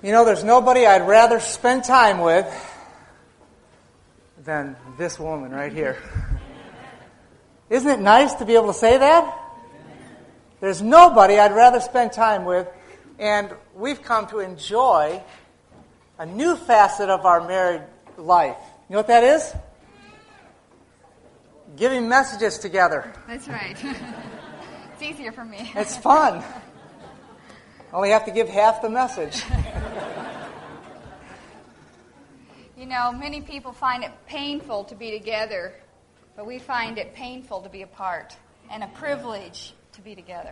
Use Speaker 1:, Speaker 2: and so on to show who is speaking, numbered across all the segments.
Speaker 1: You know, there's nobody I'd rather spend time with than this woman right here. Isn't it nice to be able to say that? There's nobody I'd rather spend time with, and we've come to enjoy a new facet of our married life. You know what that is? Giving messages together.
Speaker 2: That's right. It's easier for me.
Speaker 1: It's fun. Only have to give half the message.
Speaker 2: You know, many people find it painful to be together, but we find it painful to be apart, and a privilege to be together.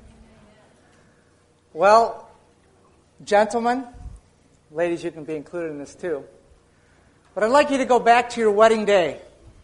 Speaker 1: Well, gentlemen, ladies, you can be included in this too. But I'd like you to go back to your wedding day.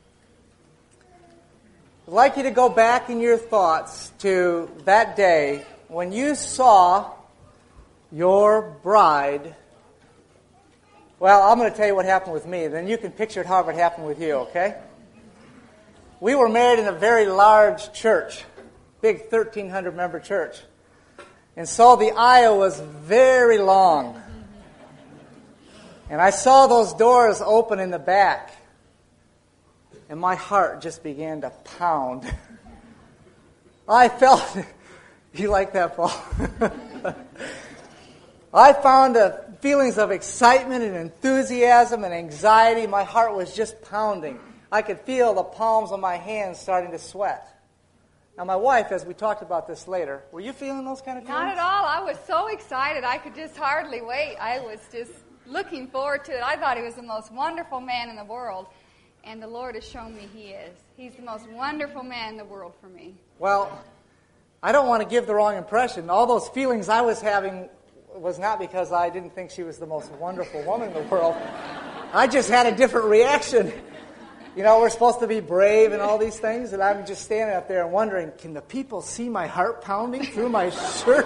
Speaker 1: I'd like you to go back in your thoughts to that day when you saw your bride. Well, I'm going to tell you what happened with me. Then you can picture it however it happened with you, okay? We were married in a very large church, big 1,300-member church. And so the aisle was very long. And I saw those doors open in the back. And my heart just began to pound. I felt... You like that, Paul? I found feelings of excitement and enthusiasm and anxiety. My heart was just pounding. I could feel the palms of my hands starting to sweat. Now, my wife, as we talked about this later, were you feeling those kind of feelings?
Speaker 2: Not at all. I was so excited. I could just hardly wait. I was just looking forward to it. I thought he was the most wonderful man in the world. And the Lord has shown me he is. He's the most wonderful man in the world for me.
Speaker 1: Well, I don't want to give the wrong impression. All those feelings I was having was not because I didn't think she was the most wonderful woman in the world. I just had a different reaction. You know, we're supposed to be brave and all these things, and I'm just standing up there and wondering, can the people see my heart pounding through my shirt?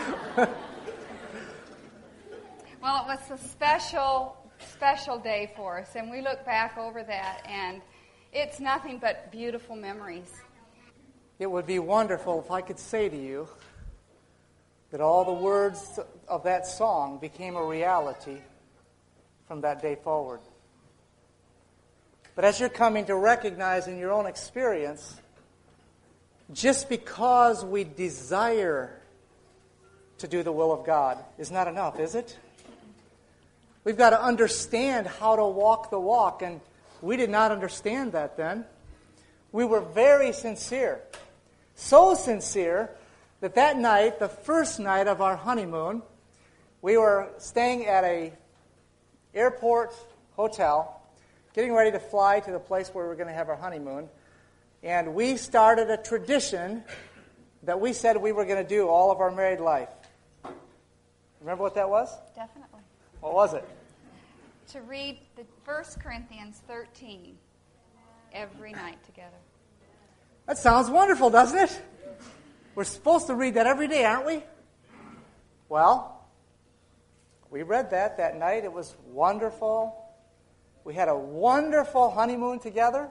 Speaker 2: Well, it was a special day for us, and we look back over that, and it's nothing but beautiful memories.
Speaker 1: It would be wonderful if I could say to you that all the words of that song became a reality from that day forward. But as you're coming to recognize in your own experience, just because we desire to do the will of God is not enough, is it? We've got to understand how to walk the walk, and we did not understand that then. We were very sincere. So sincere that night, the first night of our honeymoon, we were staying at a airport hotel, getting ready to fly to the place where we were going to have our honeymoon, and we started a tradition that we said we were going to do all of our married life. Remember what that was?
Speaker 2: Definitely.
Speaker 1: What was it?
Speaker 2: To read the 1 Corinthians 13 every night together.
Speaker 1: That sounds wonderful, doesn't it? We're supposed to read that every day, aren't we? Well, we read that night. It was wonderful. We had a wonderful honeymoon together.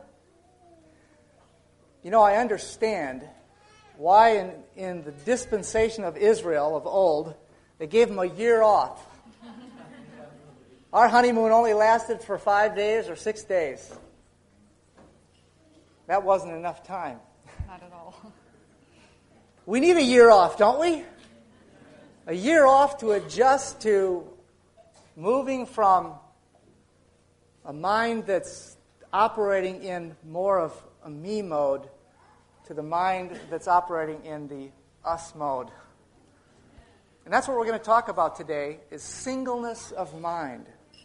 Speaker 1: You know, I understand why in the dispensation of Israel of old, they gave them a year off. Our honeymoon only lasted for 5 days or 6 days. That wasn't enough time.
Speaker 2: Not at all.
Speaker 1: We need a year off, don't we? A year off to adjust to moving from a mind that's operating in more of a me mode to the mind that's operating in the us mode. And that's what we're going to talk about today, is singleness of mind.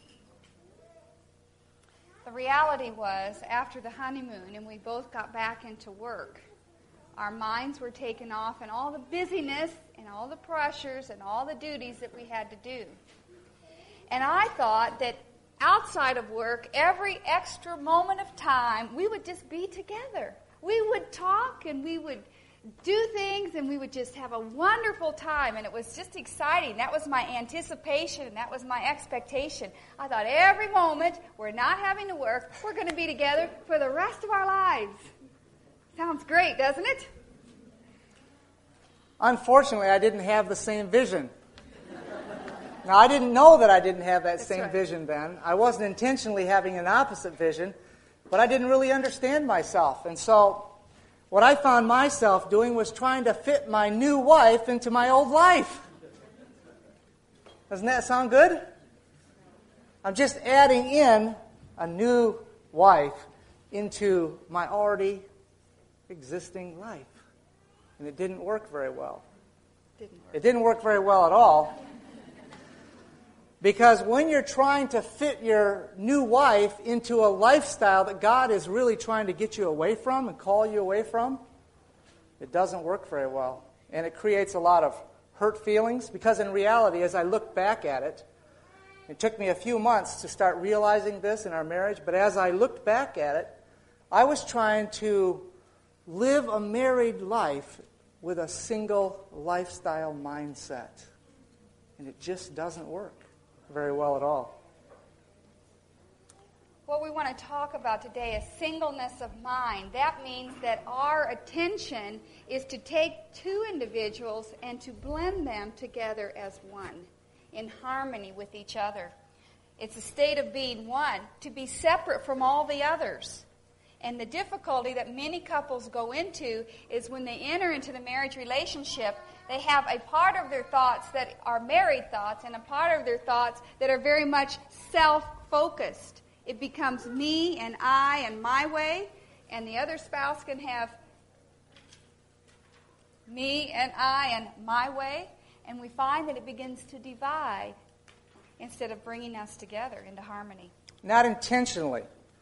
Speaker 2: The reality was, after the honeymoon and we both got back into work, our minds were taken off and all the busyness and all the pressures and all the duties that we had to do. And I thought that outside of work, every extra moment of time, we would just be together. We would talk and we would do things and we would just have a wonderful time, and it was just exciting. That was my anticipation, and that was my expectation. I thought every moment we're not having to work, we're going to be together for the rest of our lives. Sounds great, doesn't it?
Speaker 1: Unfortunately, I didn't have the same vision. Now, I didn't know that I didn't have that
Speaker 2: That's
Speaker 1: same
Speaker 2: right.
Speaker 1: vision then. I wasn't intentionally having an opposite vision, but I didn't really understand myself. And so what I found myself doing was trying to fit my new wife into my old life. Doesn't that sound good? I'm just adding in a new wife into my already existing life. And it didn't work very well. It didn't work very well at all. Because when you're trying to fit your new wife into a lifestyle that God is really trying to get you away from and call you away from, it doesn't work very well. And it creates a lot of hurt feelings. Because in reality, as I look back at it, it took me a few months to start realizing this in our marriage. But as I looked back at it, I was trying to live a married life with a single lifestyle mindset. And it just doesn't work very well at all.
Speaker 2: What we want to talk about today is singleness of mind. That means that our attention is to take two individuals and to blend them together as one, in harmony with each other. It's a state of being one, to be separate from all the others. And the difficulty that many couples go into is when they enter into the marriage relationship, they have a part of their thoughts that are married thoughts and a part of their thoughts that are very much self-focused. It becomes me and I and my way, and the other spouse can have me and I and my way, and we find that it begins to divide instead of bringing us together into harmony.
Speaker 1: Not intentionally.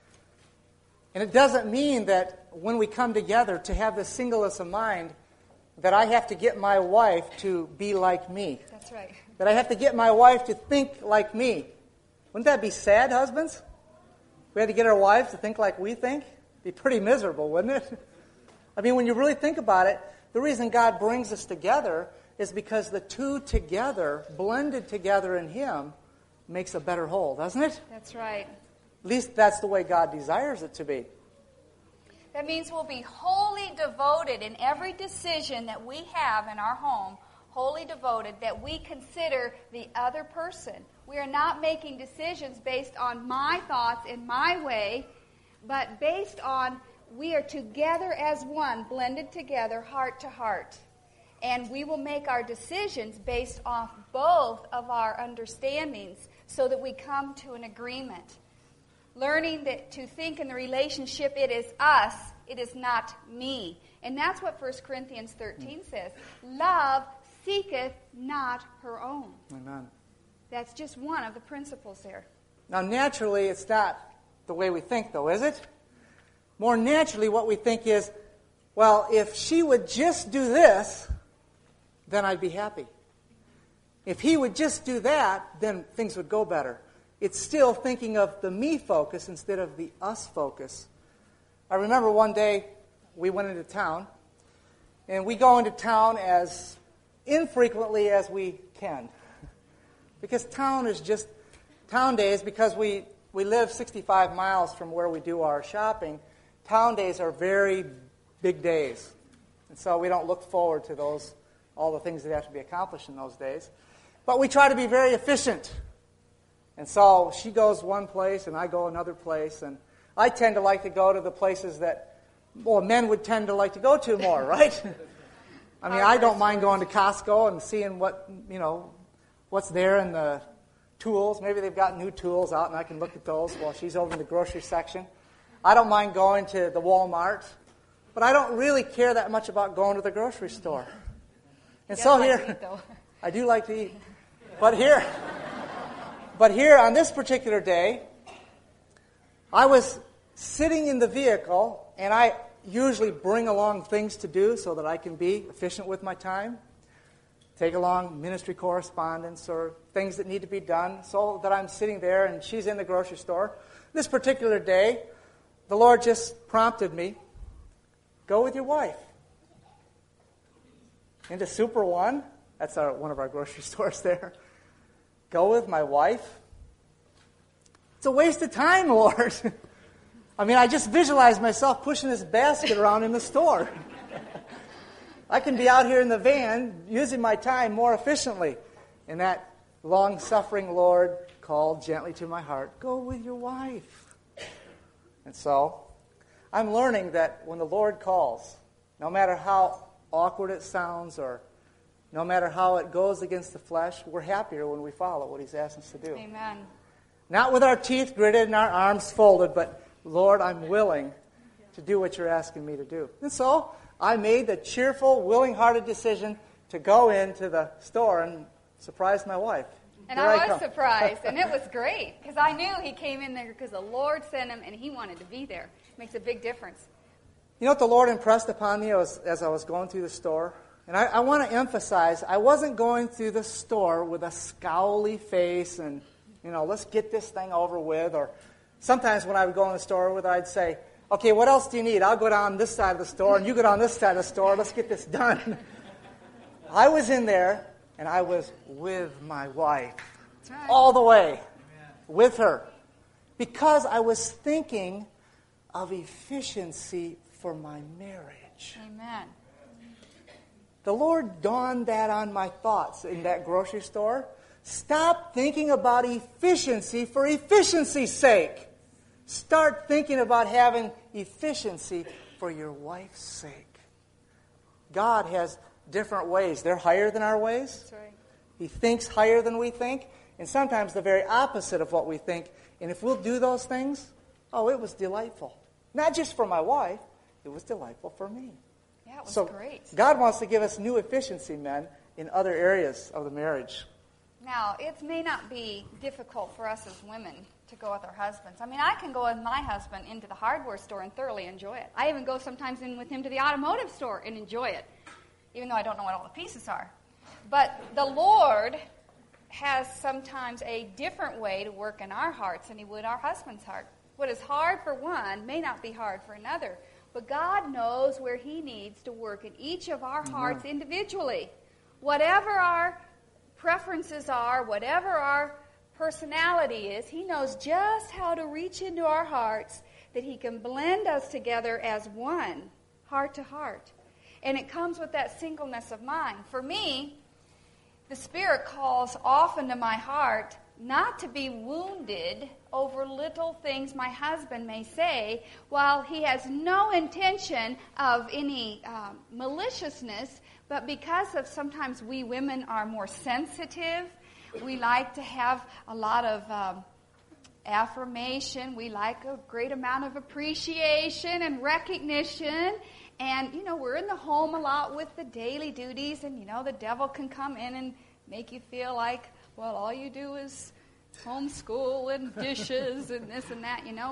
Speaker 1: And it doesn't mean that when we come together to have this singleness of mind, that I have to get my wife to be like me.
Speaker 2: That's right.
Speaker 1: That I have to get my wife to think like me. Wouldn't that be sad, husbands? We had to get our wives to think like we think? It'd be pretty miserable, wouldn't it? I mean, when you really think about it, the reason God brings us together is because the two together, blended together in Him, makes a better whole, doesn't it?
Speaker 2: That's right.
Speaker 1: At least that's the way God desires it to be.
Speaker 2: That means we'll be wholly devoted in every decision that we have in our home, wholly devoted, that we consider the other person. We are not making decisions based on my thoughts in my way, but based on we are together as one, blended together, heart to heart. And we will make our decisions based off both of our understandings so that we come to an agreement. Learning that to think in the relationship, it is us, it is not me. And that's what 1 Corinthians 13 says. Love seeketh not her own.
Speaker 1: Amen.
Speaker 2: That's just one of the principles there.
Speaker 1: Now, naturally, it's not the way we think, though, is it? More naturally, what we think is, well, if she would just do this, then I'd be happy. If he would just do that, then things would go better. It's still thinking of the me focus instead of the us focus. I remember one day we went into town, and we go into town as infrequently as we can. Because town days, because we live 65 miles from where we do our shopping, town days are very big days. And so we don't look forward to all the things that have to be accomplished in those days. But we try to be very efficient. And so she goes one place and I go another place. And I tend to like to go to the places that, well, men would tend to like to go to more, right? I mean, I don't mind going to Costco and seeing what's there in the tools. Maybe they've got new tools out and I can look at those while she's over in the grocery section. I don't mind going to the Walmart. But I don't really care that much about going to the grocery store. And so here, I do like to eat. But here on this particular day, I was sitting in the vehicle, and I usually bring along things to do so that I can be efficient with my time. Take along ministry correspondence or things that need to be done so that I'm sitting there and she's in the grocery store. This particular day, the Lord just prompted me, go with your wife. Into Super One, that's one of our grocery stores there. Go with my wife? It's a waste of time, Lord. I mean, I just visualize myself pushing this basket around in the store. I can be out here in the van using my time more efficiently. And that long-suffering Lord called gently to my heart, go with your wife. And so, I'm learning that when the Lord calls, no matter how awkward it sounds or no matter how it goes against the flesh, we're happier when we follow what He's asked us to do.
Speaker 2: Amen.
Speaker 1: Not with our teeth gritted and our arms folded, but, Lord, I'm willing to do what you're asking me to do. And so, I made the cheerful, willing-hearted decision to go into the store and surprise my wife.
Speaker 2: And I was surprised, and it was great, because I knew he came in there because the Lord sent him, and he wanted to be there. It makes a big difference.
Speaker 1: You know what the Lord impressed upon me as I was going through the store? And I want to emphasize, I wasn't going through the store with a scowly face and, let's get this thing over with. Or sometimes when I would go in the store with her, I'd say, okay, what else do you need? I'll go down this side of the store, and you go down this side of the store. Let's get this done. I was in there, and I was with my wife.
Speaker 2: That's right.
Speaker 1: All the way. With her. Because I was thinking of efficiency for my marriage.
Speaker 2: Amen.
Speaker 1: The Lord dawned that on my thoughts in that grocery store. Stop thinking about efficiency for efficiency's sake. Start thinking about having efficiency for your wife's sake. God has different ways. They're higher than our ways.
Speaker 2: That's right.
Speaker 1: He thinks higher than we think, and sometimes the very opposite of what we think. And if we'll do those things, it was delightful. Not just for my wife, it was delightful for me.
Speaker 2: Yeah, it was
Speaker 1: So
Speaker 2: great.
Speaker 1: God wants to give us new efficiency, men, in other areas of the marriage.
Speaker 2: Now, it may not be difficult for us as women to go with our husbands. I mean, I can go with my husband into the hardware store and thoroughly enjoy it. I even go sometimes in with him to the automotive store and enjoy it, even though I don't know what all the pieces are. But the Lord has sometimes a different way to work in our hearts than He would our husband's heart. What is hard for one may not be hard for another. But God knows where He needs to work in each of our hearts individually. Whatever our preferences are, whatever our personality is, He knows just how to reach into our hearts that He can blend us together as one, heart to heart. And it comes with that singleness of mind. For me, the Spirit calls often to my heart not to be wounded over little things my husband may say, while he has no intention of any maliciousness, but because of sometimes we women are more sensitive, we like to have a lot of affirmation, we like a great amount of appreciation and recognition, and, we're in the home a lot with the daily duties, and, the devil can come in and make you feel like, well, all you do is homeschool and dishes and this and that, and,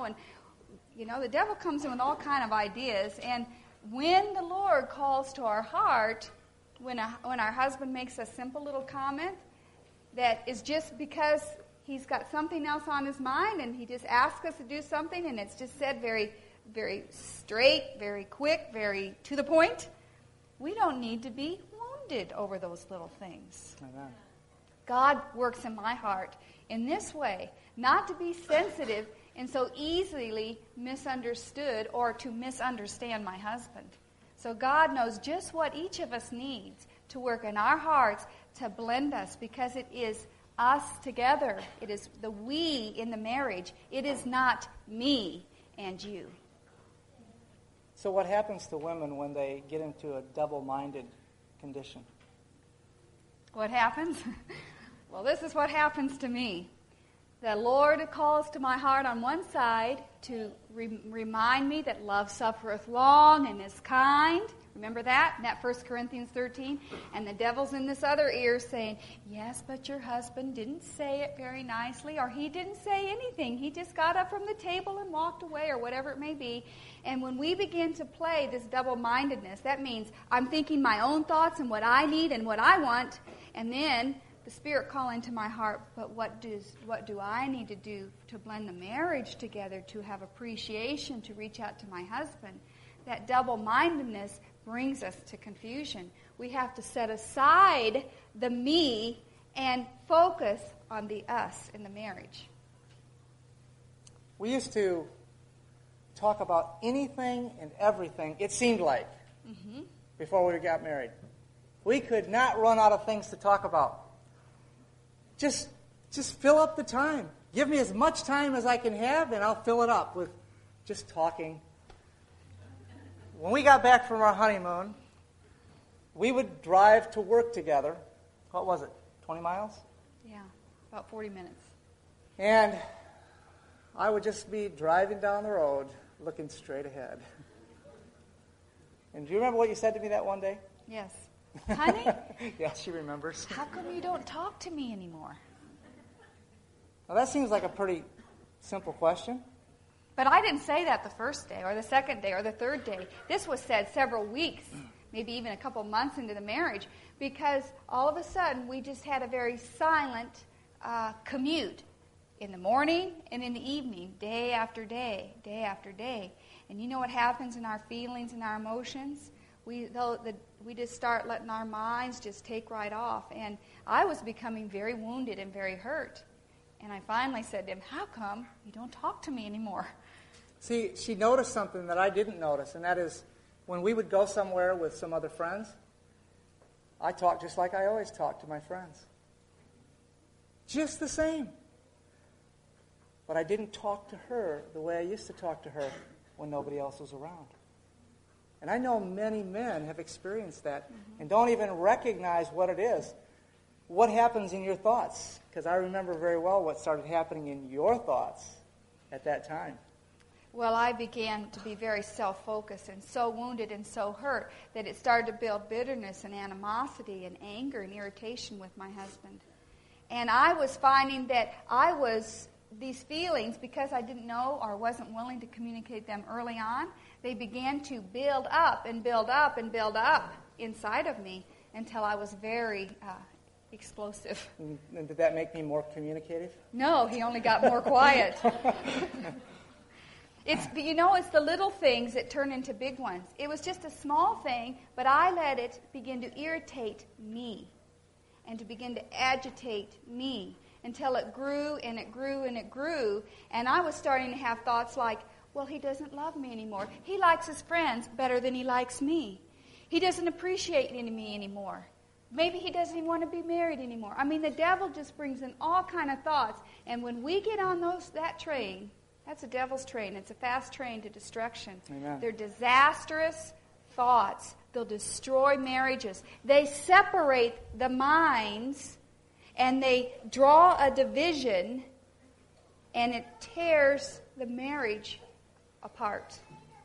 Speaker 2: the devil comes in with all kind of ideas. And when the Lord calls to our heart, when our husband makes a simple little comment that is just because he's got something else on his mind and he just asks us to do something and it's just said very, very straight, very quick, very to the point, we don't need to be wounded over those little things.
Speaker 1: Amen.
Speaker 2: God works in my heart in this way, not to be sensitive and so easily misunderstood or to misunderstand my husband. So God knows just what each of us needs to work in our hearts to blend us, because it is us together. It is the we in the marriage. It is not me and you.
Speaker 1: So what happens to women when they get into a double-minded condition?
Speaker 2: What happens? Well, this is what happens to me. The Lord calls to my heart on one side to remind me that love suffereth long and is kind. Remember that? In that 1 Corinthians 13? And the devil's in this other ear saying, yes, but your husband didn't say it very nicely, or he didn't say anything. He just got up from the table and walked away, or whatever it may be. And when we begin to play this double-mindedness, that means I'm thinking my own thoughts and what I need and what I want, and then the Spirit calling to my heart, but what do I need to do to blend the marriage together, to have appreciation, to reach out to my husband? That double-mindedness brings us to confusion. We have to set aside the me and focus on the us in the marriage.
Speaker 1: We used to talk about anything and everything, it seemed like, before we got married. We could not run out of things to talk about. just fill up the time. Give me as much time as I can have, and I'll fill it up with just talking. When we got back from our honeymoon, we would drive to work together. What was it, 20 miles?
Speaker 2: Yeah, about 40 minutes.
Speaker 1: And I would just be driving down the road, looking straight ahead. And do you remember what you said to me that one day?
Speaker 2: Yes. Honey?
Speaker 1: Yeah, she remembers.
Speaker 2: How come you don't talk to me anymore?
Speaker 1: Well, that seems like a pretty simple question.
Speaker 2: But I didn't say that the first day or the second day or the third day. This was said several weeks, maybe even a couple months into the marriage, because all of a sudden we just had a very silent commute in the morning and in the evening, day after day, day after day. And you know what happens in our feelings and our emotions? We just start letting our minds just take right off. And I was becoming very wounded and very hurt. And I finally said to him, how come you don't talk to me anymore?
Speaker 1: See, she noticed something that I didn't notice, and that is when we would go somewhere with some other friends, I talked just like I always talk to my friends. Just the same. But I didn't talk to her the way I used to talk to her when nobody else was around. And I know many men have experienced that and don't even recognize what it is. What happens in your thoughts? Because I remember very well what started happening in your thoughts at that time.
Speaker 2: Well, I began to be very self-focused and so wounded and so hurt that it started to build bitterness and animosity and anger and irritation with my husband. And I was finding that these feelings, because I didn't know or wasn't willing to communicate them early on, they began to build up and build up and build up inside of me until I was very explosive.
Speaker 1: And did that make me more communicative?
Speaker 2: No, he only got more quiet. It's the little things that turn into big ones. It was just a small thing, but I let it begin to irritate me and to begin to agitate me until it grew and it grew and it grew. And I was starting to have thoughts like, well, he doesn't love me anymore. He likes his friends better than he likes me. He doesn't appreciate me anymore. Maybe he doesn't even want to be married anymore. I mean, the devil just brings in all kind of thoughts. And when we get on that train, that's a devil's train. It's a fast train to destruction.
Speaker 1: Amen.
Speaker 2: They're disastrous thoughts. They'll destroy marriages. They separate the minds, and they draw a division, and it tears the marriage apart.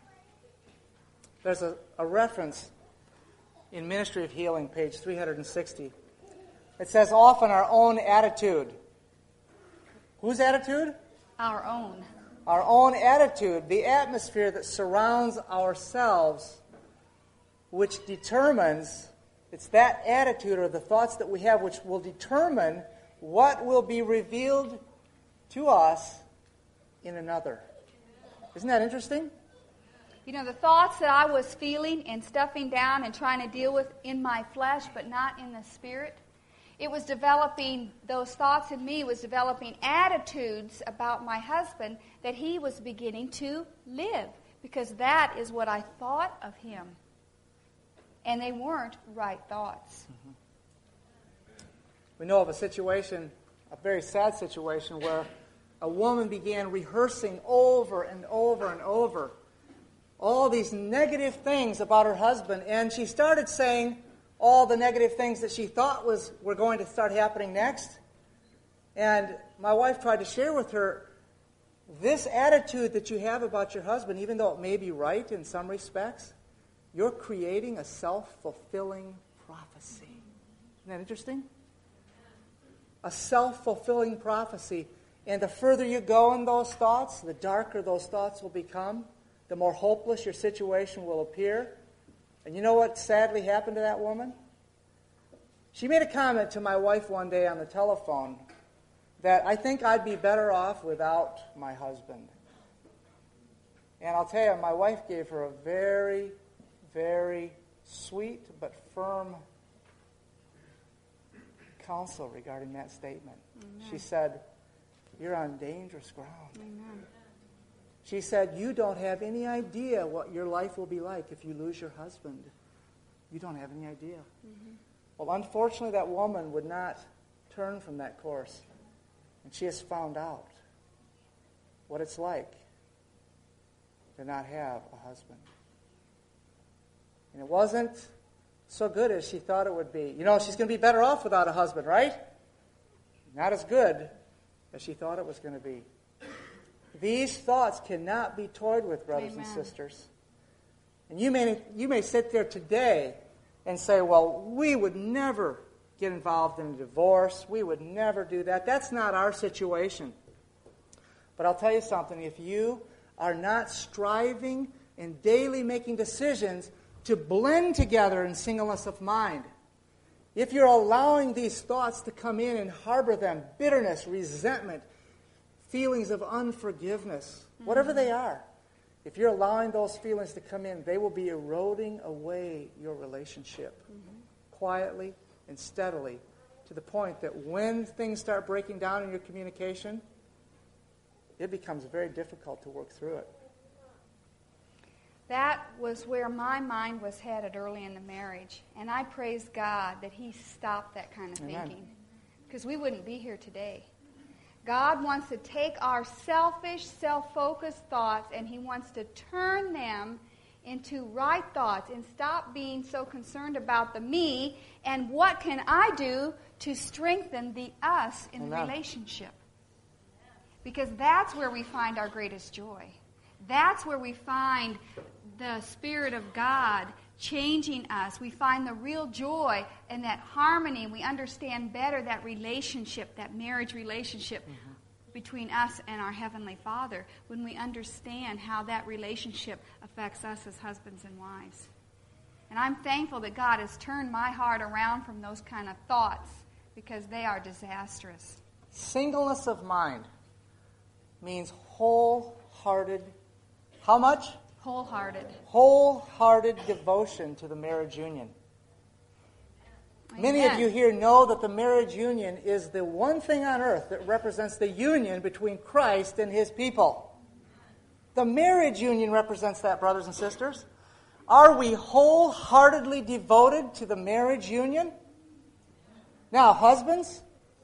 Speaker 1: There's a reference in Ministry of Healing, page 360. It says, often our own attitude. Whose attitude?
Speaker 2: Our own.
Speaker 1: Our own attitude, the atmosphere that surrounds ourselves, which determines, it's that attitude or the thoughts that we have which will determine what will be revealed to us in another. Isn't that interesting?
Speaker 2: You know, the thoughts that I was feeling and stuffing down and trying to deal with in my flesh, but not in the spirit, it was developing, those thoughts in me was developing attitudes about my husband that he was beginning to live, because that is what I thought of him. And they weren't right thoughts.
Speaker 1: Mm-hmm. We know of a situation, a very sad situation, where a woman began rehearsing over and over and over all these negative things about her husband, and she started saying all the negative things that she thought were going to start happening next. And my wife tried to share with her, this attitude that you have about your husband, even though it may be right in some respects, you're creating a self-fulfilling prophecy. Isn't that interesting? A self-fulfilling prophecy. And the further you go in those thoughts, the darker those thoughts will become, the more hopeless your situation will appear. And you know what sadly happened to that woman? She made a comment to my wife one day on the telephone that I think I'd be better off without my husband. And I'll tell you, my wife gave her a very, very sweet but firm counsel regarding that statement. Amen. She said, you're on dangerous ground.
Speaker 2: Amen.
Speaker 1: She said, you don't have any idea what your life will be like if you lose your husband. You don't have any idea. Mm-hmm. Well, unfortunately, that woman would not turned from that course. And she has found out what it's like to not have a husband. And it wasn't so good as she thought it would be. You know, she's going to be better off without a husband, right? Not as good as she thought it was going to be. These thoughts cannot be toyed with, brothers
Speaker 2: Amen.
Speaker 1: and sisters. And you may sit there today and say, well, we would never get involved in a divorce. We would never do that. That's not our situation. But I'll tell you something. If you are not striving and daily making decisions to blend together in singleness of mind, if you're allowing these thoughts to come in and harbor them, bitterness, resentment, feelings of unforgiveness, whatever they are, if you're allowing those feelings to come in, they will be eroding away your relationship quietly and steadily, to the point that when things start breaking down in your communication, it becomes very difficult to work through it.
Speaker 2: That was where my mind was headed early in the marriage. And I praise God that He stopped that kind of thinking. Because we wouldn't be here today. God wants to take our selfish, self-focused thoughts and He wants to turn them into right thoughts and stop being so concerned about the me and what can I do to strengthen the us in the relationship. Because that's where we find our greatest joy. That's where we find the Spirit of God changing us. We find the real joy and that harmony. We understand better that relationship, that marriage relationship between us and our Heavenly Father, when we understand how that relationship affects us as husbands and wives. And I'm thankful that God has turned my heart around from those kind of thoughts, because they are disastrous.
Speaker 1: Singleness of mind means wholehearted, how much?
Speaker 2: Wholehearted.
Speaker 1: Wholehearted devotion to the marriage union.
Speaker 2: Amen.
Speaker 1: Many of you here know that the marriage union is the one thing on earth that represents the union between Christ and His people. The marriage union represents that, brothers and sisters. Are we wholeheartedly devoted to the marriage union? Now, husbands,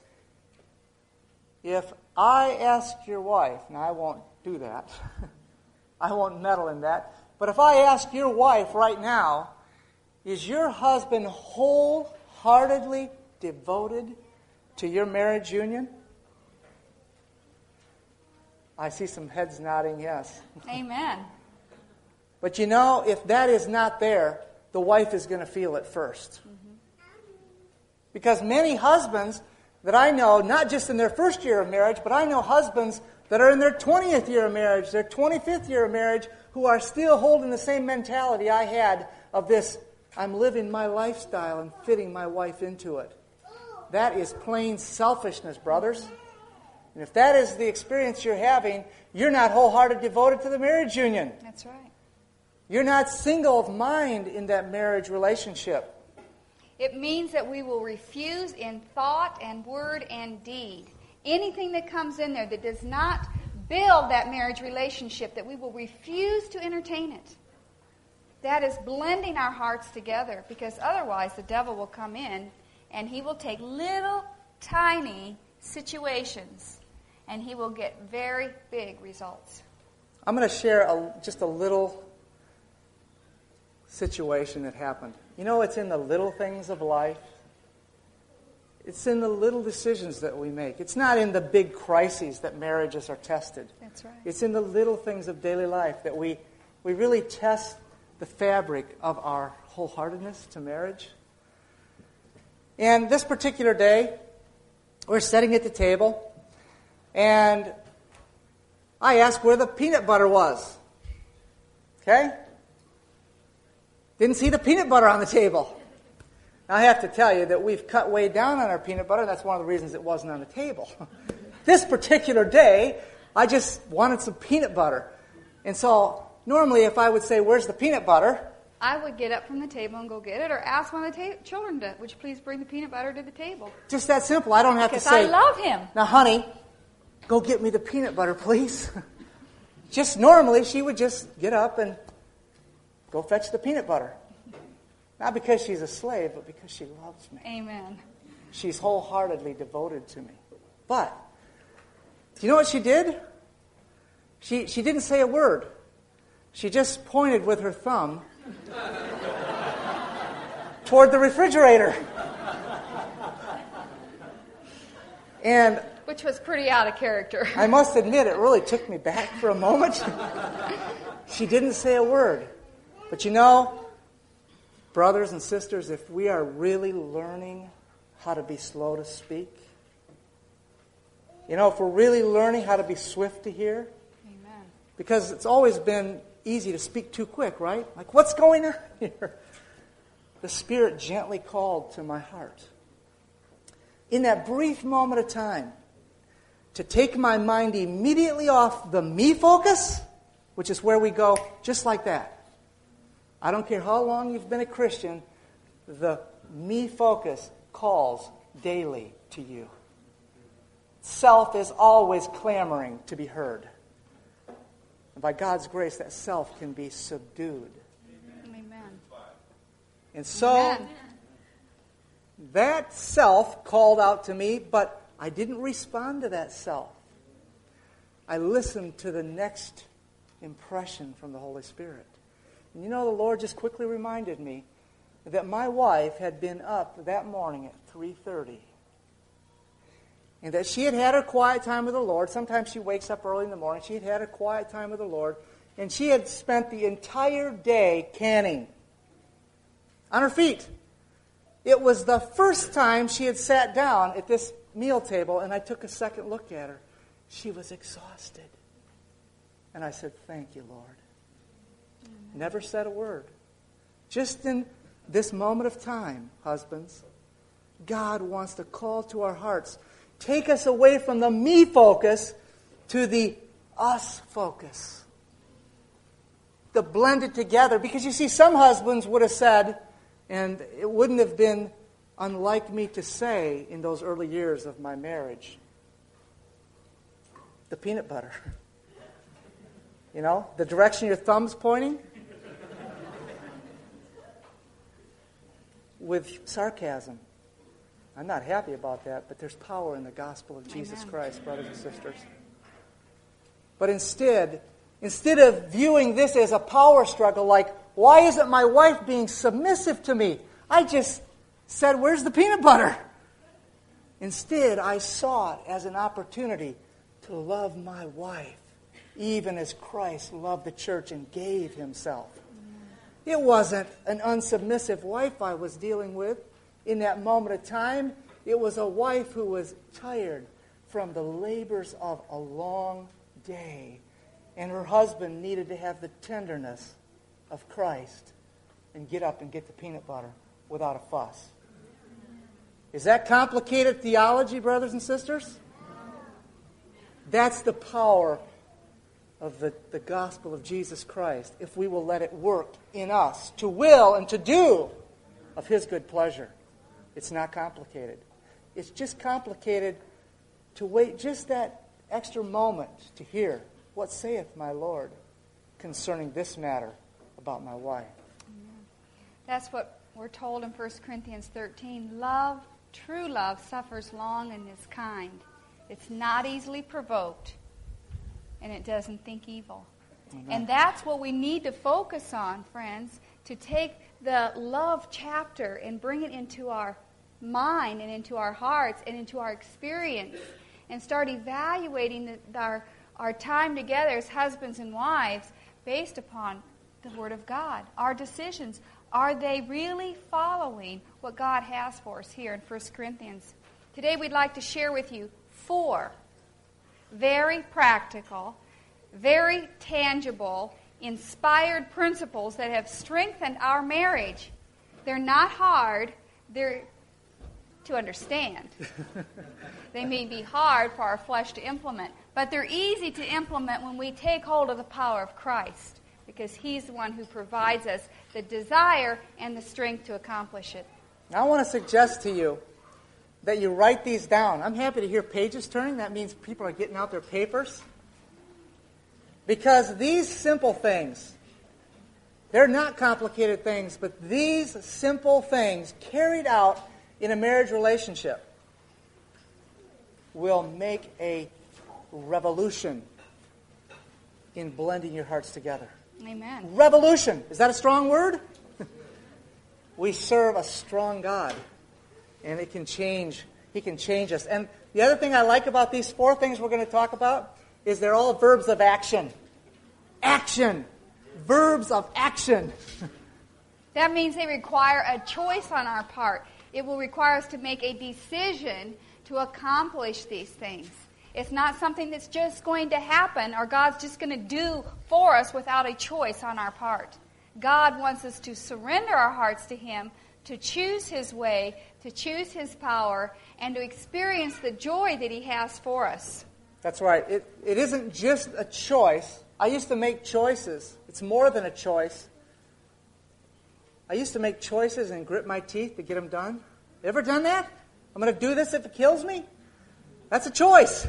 Speaker 1: if I ask your wife, now I won't do that, I won't meddle in that, but if I ask your wife right now, is your husband wholeheartedly devoted to your marriage union? I see some heads nodding yes.
Speaker 2: Amen.
Speaker 1: But you know, if that is not there, the wife is going to feel it first. Because many husbands that I know, not just in their first year of marriage, but I know husbands that are in their 20th year of marriage, their 25th year of marriage, who are still holding the same mentality I had of this, I'm living my lifestyle and fitting my wife into it. That is plain selfishness, brothers. And if that is the experience you're having, you're not wholeheartedly devoted to the marriage union.
Speaker 2: That's right.
Speaker 1: You're not single of mind in that marriage relationship.
Speaker 2: It means that we will refuse in thought and word and deed anything that comes in there that does not build that marriage relationship, that we will refuse to entertain it. That is blending our hearts together, because otherwise the devil will come in and he will take little tiny situations and he will get very big results.
Speaker 1: I'm going to share just a little situation that happened. You know, it's in the little things of life. It's in the little decisions that we make. It's not in the big crises that marriages are tested.
Speaker 2: That's right.
Speaker 1: It's in the little things of daily life that we really test the fabric of our wholeheartedness to marriage. And this particular day, we're sitting at the table, and I asked where the peanut butter was. Okay? Didn't see the peanut butter on the table. Now, I have to tell you that we've cut way down on our peanut butter. That's one of the reasons it wasn't on the table. This particular day, I just wanted some peanut butter. And so, normally if I would say, where's the peanut butter?
Speaker 2: I would get up from the table and go get it, or ask one of the children to, would you please bring the peanut butter to the table?
Speaker 1: Just that simple. I don't have to say,
Speaker 2: because I love him.
Speaker 1: Now, honey, go get me the peanut butter, please. Just normally, she would just get up and go fetch the peanut butter. Not because she's a slave, but because she loves me.
Speaker 2: Amen.
Speaker 1: She's wholeheartedly devoted to me. But, do you know what she did? She didn't say a word. She just pointed with her thumb toward the refrigerator. And
Speaker 2: which was pretty out of character.
Speaker 1: I must admit, it really took me back for a moment. She didn't say a word. But you know, brothers and sisters, if we are really learning how to be slow to speak, you know, if we're really learning how to be swift to hear,
Speaker 2: Amen.
Speaker 1: Because it's always been easy to speak too quick, right? Like, what's going on here? The Spirit gently called to my heart. In that brief moment of time, to take my mind immediately off the me focus, which is where we go just like that. I don't care how long you've been a Christian, the me focus calls daily to you. Self is always clamoring to be heard. And by God's grace, that self can be subdued.
Speaker 2: Amen.
Speaker 1: And so,
Speaker 2: Amen.
Speaker 1: that self called out to me, but I didn't respond to that self. I listened to the next impression from the Holy Spirit. And you know, the Lord just quickly reminded me that my wife had been up that morning at 3:30. And that she had had her quiet time with the Lord. Sometimes she wakes up early in the morning. She had had her quiet time with the Lord. And she had spent the entire day canning on her feet. It was the first time she had sat down at this meal table, and I took a second look at her. She was exhausted. And I said, "Thank you, Lord." Never said a word. Just in this moment of time, husbands, God wants to call to our hearts. Take us away from the me focus to the us focus. The blended together. Because you see, some husbands would have said, and it wouldn't have been unlike me to say in those early years of my marriage, the peanut butter. You know, the direction your thumb's pointing. With sarcasm. I'm not happy about that, but there's power in the gospel of Jesus
Speaker 2: Amen.
Speaker 1: Christ, brothers and sisters. But instead of viewing this as a power struggle, like, why isn't my wife being submissive to me? I just said, "Where's the peanut butter?" Instead, I saw it as an opportunity to love my wife, even as Christ loved the church and gave himself. It wasn't an unsubmissive wife I was dealing with in that moment of time. It was a wife who was tired from the labors of a long day. And her husband needed to have the tenderness of Christ and get up and get the peanut butter without a fuss. Is that complicated theology, brothers and sisters? That's the power of the gospel of Jesus Christ, if we will let it work in us to will and to do of His good pleasure. It's not complicated. It's just complicated to wait just that extra moment to hear what saith my Lord concerning this matter about my wife.
Speaker 2: That's what we're told in 1 Corinthians 13. Love, true love, suffers long and is kind. It's not easily provoked, and it doesn't think evil.
Speaker 1: Amen.
Speaker 2: And that's what we need to focus on, friends, to take the love chapter and bring it into our mind and into our hearts and into our experience and start evaluating our time together as husbands and wives based upon the Word of God. Our decisions, are they really following what God has for us here in 1 Corinthians? Today we'd like to share with you 4 very practical, very tangible, inspired principles that have strengthened our marriage. They're not hard. They're to understand. They may be hard for our flesh to implement, but they're easy to implement when we take hold of the power of Christ, because He's the one who provides us the desire and the strength to accomplish it.
Speaker 1: Now I want to suggest to you that you write these down. I'm happy to hear pages turning. That means people are getting out their papers. Because these simple things, they're not complicated things, but these simple things carried out in a marriage relationship will make a revolution in blending your hearts together.
Speaker 2: Amen.
Speaker 1: Revolution. Is that a strong word? We serve a strong God, and it can change. He can change us. And the other thing I like about these 4 things we're going to talk about is they're all verbs of action. Action. Verbs of action.
Speaker 2: That means they require a choice on our part. It will require us to make a decision to accomplish these things. It's not something that's just going to happen or God's just going to do for us without a choice on our part. God wants us to surrender our hearts to Him, to choose His way, to choose His power, and to experience the joy that He has for us.
Speaker 1: That's right. It isn't just a choice. I used to make choices. It's more than a choice. I used to make choices and grit my teeth to get them done. Ever done that? I'm going to do this if it kills me? That's a choice.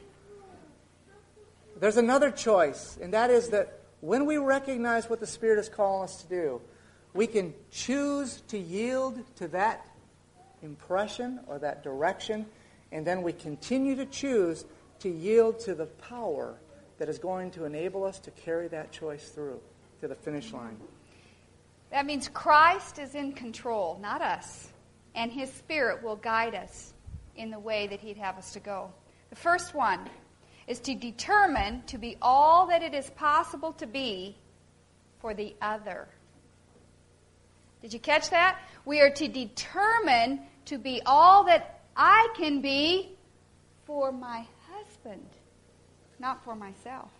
Speaker 1: There's another choice, and that is that when we recognize what the Spirit is calling us to do, we can choose to yield to that impression or that direction, and then we continue to choose to yield to the power that is going to enable us to carry that choice through to the finish line.
Speaker 2: That means Christ is in control, not us, and His Spirit will guide us in the way that He'd have us to go. The first one is to determine to be all that it is possible to be for the other. Did you catch that? We are to determine to be all that I can be for my husband, not for myself.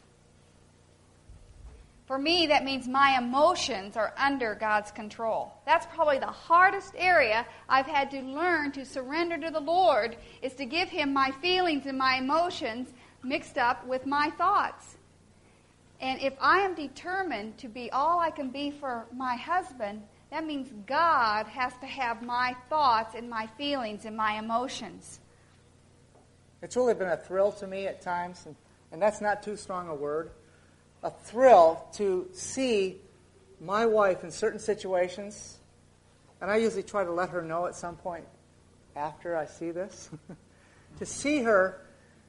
Speaker 2: For me, that means my emotions are under God's control. That's probably the hardest area I've had to learn to surrender to the Lord, is to give Him my feelings and my emotions mixed up with my thoughts. And if I am determined to be all I can be for my husband, that means God has to have my thoughts and my feelings and my emotions.
Speaker 1: It's really been a thrill to me at times, and that's not too strong a word, a thrill to see my wife in certain situations, and I usually try to let her know at some point after I see this, to see her,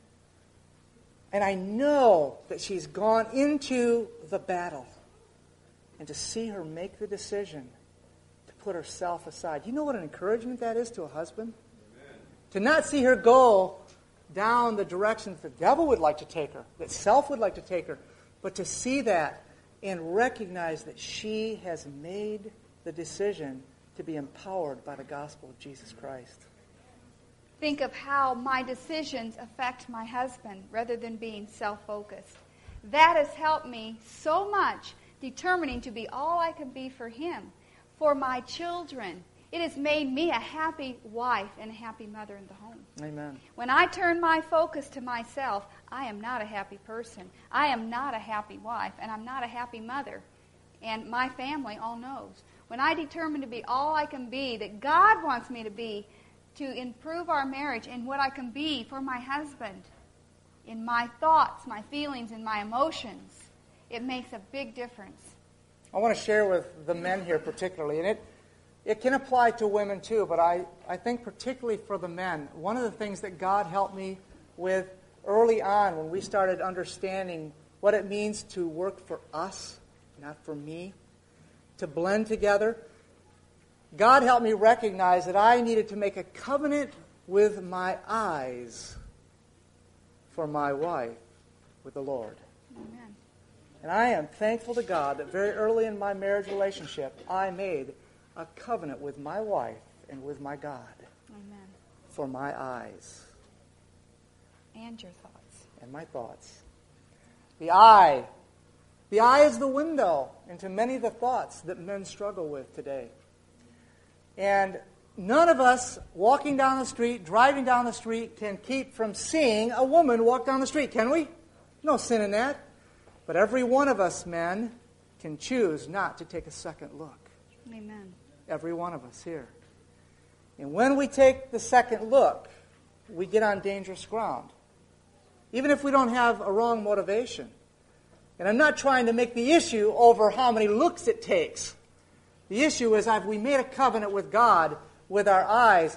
Speaker 1: and I know that she's gone into the battle, and to see her make the decision to put herself aside. You know what an encouragement that is to a husband? Amen. To not see her go down the direction that the devil would like to take her, that self would like to take her, but to see that and recognize that she has made the decision to be empowered by the gospel of Jesus Christ.
Speaker 2: Think of how my decisions affect my husband rather than being self-focused. That has helped me so much, determining to be all I can be for him, for my children. It has made me a happy wife and a happy mother in the home.
Speaker 1: Amen.
Speaker 2: When I turn my focus to myself, I am not a happy person. I am not a happy wife, and I'm not a happy mother. And my family all knows. When I determine to be all I can be, that God wants me to be, to improve our marriage and what I can be for my husband, in my thoughts, my feelings, and my emotions, it makes a big difference.
Speaker 1: I want to share with the men here particularly, and it can apply to women too, but I think particularly for the men, one of the things that God helped me with early on when we started understanding what it means to work for us, not for me, to blend together, God helped me recognize that I needed to make a covenant with my eyes for my wife with the Lord.
Speaker 2: Amen.
Speaker 1: And I am thankful to God that very early in my marriage relationship, I made a covenant with my wife and with my God.
Speaker 2: Amen.
Speaker 1: For my eyes.
Speaker 2: And your thoughts.
Speaker 1: And my thoughts. The eye. The eye is the window into many of the thoughts that men struggle with today. And none of us walking down the street, driving down the street, can keep from seeing a woman walk down the street, can we? No sin in that. But every one of us men can choose not to take a second look.
Speaker 2: Amen.
Speaker 1: Every one of us here. And when we take the second look, we get on dangerous ground. Even if we don't have a wrong motivation. And I'm not trying to make the issue over how many looks it takes. The issue is, have we made a covenant with God with our eyes?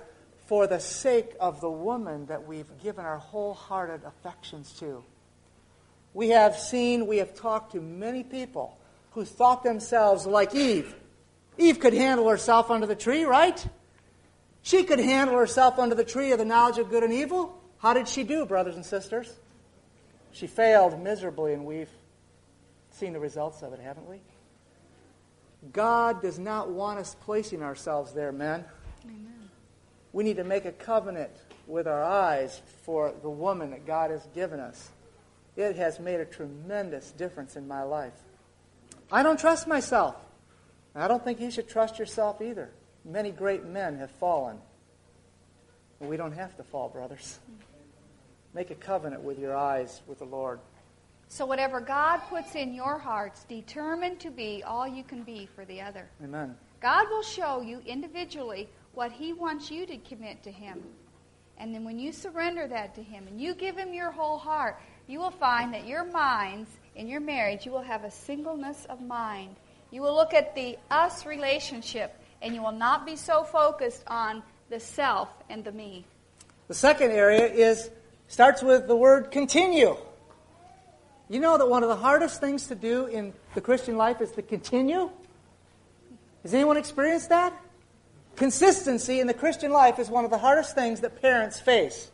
Speaker 1: for the sake of the woman that we've given our wholehearted affections to. We have talked to many people who thought themselves like Eve. Eve could handle herself under the tree, right? She could handle herself under the tree of the knowledge of good and evil. How did she do, brothers and sisters? She failed miserably, and we've seen the results of it, haven't we? God does not want us placing ourselves there, men.
Speaker 2: Amen.
Speaker 1: We need to make a covenant with our eyes for the woman that God has given us. It has made a tremendous difference in my life. I don't trust myself. I don't think you should trust yourself either. Many great men have fallen. But we don't have to fall, brothers. Make a covenant with your eyes with the Lord.
Speaker 2: So whatever God puts in your hearts, determine to be all you can be for the other.
Speaker 1: Amen.
Speaker 2: God will show you individually what He wants you to commit to Him. And then when you surrender that to Him and you give Him your whole heart, you will find that your minds, in your marriage, you will have a singleness of mind. You will look at the us relationship, and you will not be so focused on the self and the me.
Speaker 1: The second area starts with the word continue. You know that one of the hardest things to do in the Christian life is to continue? Has anyone experienced that? Consistency in the Christian life is one of the hardest things that parents face.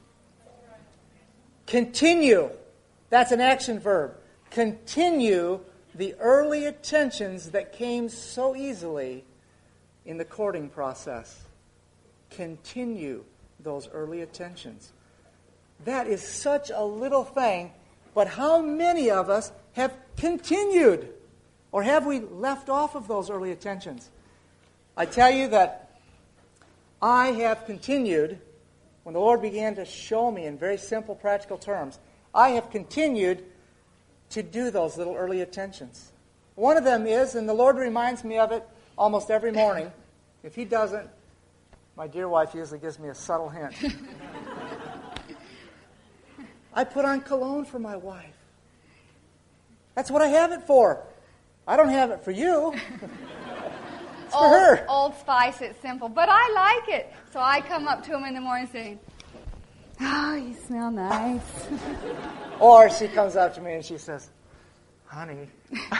Speaker 1: Continue. That's an action verb. Continue the early attentions that came so easily in the courting process. Continue those early attentions. That is such a little thing, but how many of us have continued? Or have we left off of those early attentions? I tell you that I have continued, when the Lord began to show me in very simple, practical terms, I have continued to do those little early attentions. One of them is, and the Lord reminds me of it almost every morning. If He doesn't, my dear wife usually gives me a subtle hint. I put on cologne for my wife. That's what I have it for. I don't have it for you. It's for her.
Speaker 2: Old Spice, it's simple, but I like it. So I come up to him in the morning saying, "Oh, you smell nice."
Speaker 1: Or she comes up to me and she says, "Honey,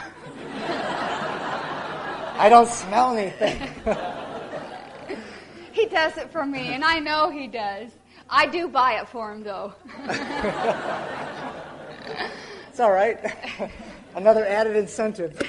Speaker 1: I don't smell anything."
Speaker 2: He does it for me, and I know he does. I do buy it for him, though.
Speaker 1: It's all right. Another added incentive.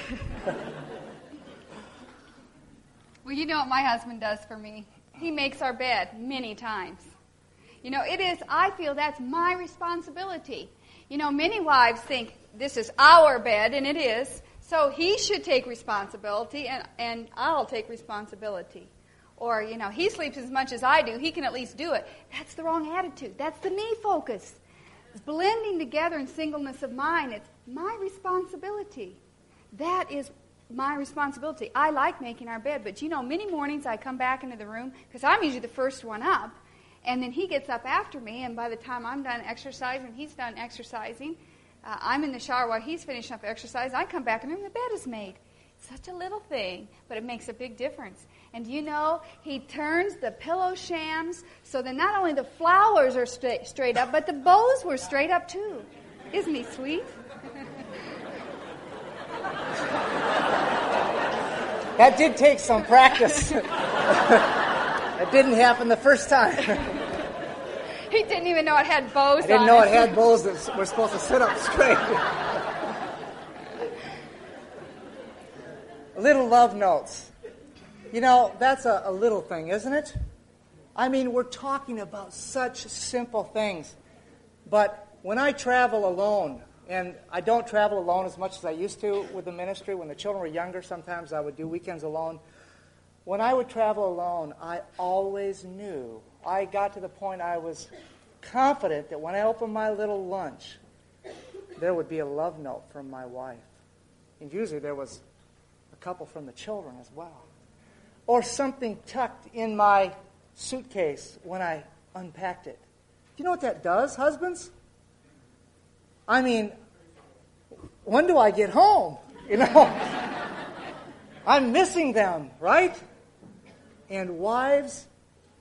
Speaker 2: Well, you know what my husband does for me? He makes our bed many times. You know, I feel that's my responsibility. You know, many wives think this is our bed, and it is, so he should take responsibility, and I'll take responsibility. Or, you know, he sleeps as much as I do, he can at least do it. That's the wrong attitude. That's the me focus. It's blending together in singleness of mind. It's my responsibility. That is my responsibility. I like making our bed, but you know, many mornings I come back into the room, because I'm usually the first one up, and then he gets up after me, and by the time I'm done exercising, he's done exercising, I'm in the shower while he's finishing up exercise, I come back in the room, the bed is made. It's such a little thing, but it makes a big difference. And do you know, he turns the pillow shams so that not only the flowers are straight up, but the bows were straight up too. Isn't he sweet?
Speaker 1: That did take some practice. It didn't happen the first time.
Speaker 2: He didn't even know it had bows on it.
Speaker 1: I didn't know it had bows that were supposed to sit up straight. Little love notes. You know, that's a little thing, isn't it? I mean, we're talking about such simple things. But when I travel alone, and I don't travel alone as much as I used to with the ministry. When the children were younger, sometimes I would do weekends alone. When I would travel alone, I always knew. I got to the point I was confident that when I opened my little lunch, there would be a love note from my wife. And usually there was a couple from the children as well. Or something tucked in my suitcase when I unpacked it. Do you know what that does, husbands? I mean, when do I get home? You know, I'm missing them, right? And wives,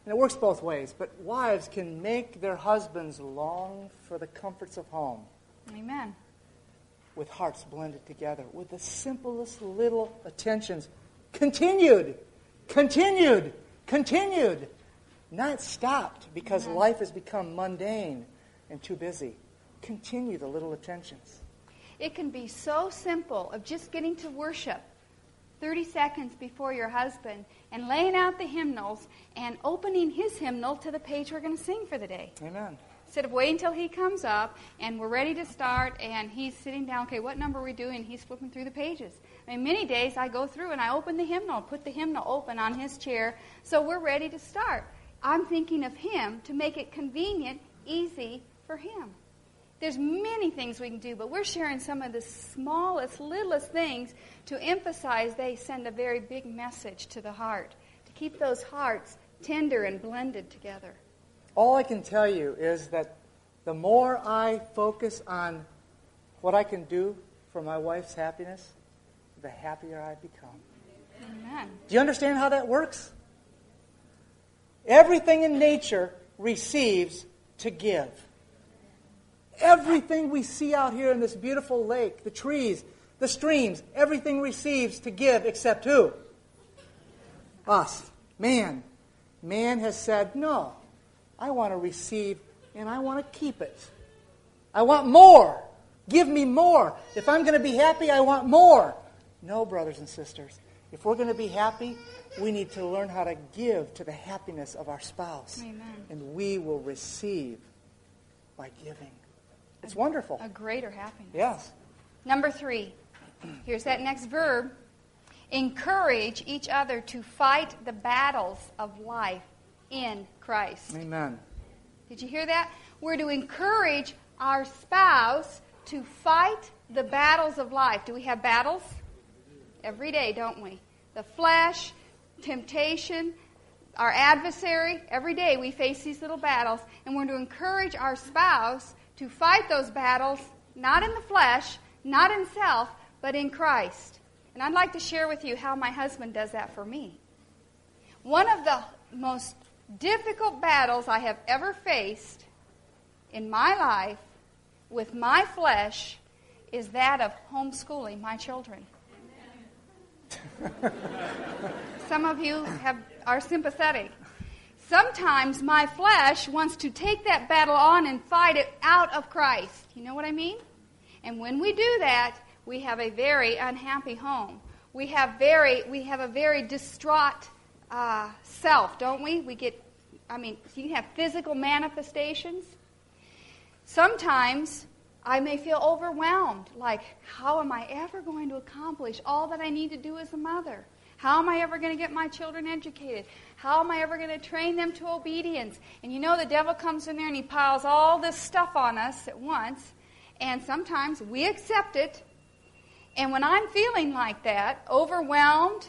Speaker 1: And it works both ways. But wives can make their husbands long for the comforts of home.
Speaker 2: Amen.
Speaker 1: With hearts blended together, with the simplest little attentions. Continued, continued, continued. Not stopped because life has become mundane and too busy. Continue the little attentions.
Speaker 2: It can be so simple of just getting to worship 30 seconds before your husband and laying out the hymnals and opening his hymnal to the page we're going to sing for the day.
Speaker 1: Amen.
Speaker 2: Instead of waiting until he comes up and we're ready to start and he's sitting down, okay, what number are we doing? He's flipping through the pages. I mean, many days I go through and I open the hymnal, put the hymnal open on his chair, so we're ready to start. I'm thinking of him to make it convenient, easy for him. There's many things we can do, but we're sharing some of the smallest, littlest things to emphasize they send a very big message to the heart, to keep those hearts tender and blended together.
Speaker 1: All I can tell you is that the more I focus on what I can do for my wife's happiness, the happier I become.
Speaker 2: Amen.
Speaker 1: Do you understand how that works? Everything in nature receives to give. Everything we see out here in this beautiful lake, the trees, the streams, everything receives to give except who? Us. Man. Man has said, no, I want to receive and I want to keep it. I want more. Give me more. If I'm going to be happy, I want more. No, brothers and sisters. If we're going to be happy, we need to learn how to give to the happiness of our spouse.
Speaker 2: Amen.
Speaker 1: And we will receive by giving. It's wonderful.
Speaker 2: A greater happiness.
Speaker 1: Yes.
Speaker 2: Number 3. Here's that next verb. Encourage each other to fight the battles of life in Christ.
Speaker 1: Amen.
Speaker 2: Did you hear that? We're to encourage our spouse to fight the battles of life. Do we have battles? Every day, don't we? The flesh, temptation, our adversary. Every day we face these little battles. And we're to encourage our spouse to fight those battles, not in the flesh, not in self, but in Christ. And I'd like to share with you how my husband does that for me. One of the most difficult battles I have ever faced in my life with my flesh is that of homeschooling my children. Some of you are sympathetic. Sometimes my flesh wants to take that battle on and fight it out of Christ. You know what I mean? And when we do that, we have a very unhappy home. We have a very distraught self, don't we? You can have physical manifestations. Sometimes I may feel overwhelmed, like, how am I ever going to accomplish all that I need to do as a mother? How am I ever going to get my children educated? How am I ever going to train them to obedience? And you know, the devil comes in there and he piles all this stuff on us at once, and sometimes we accept it. And when I'm feeling like that, overwhelmed,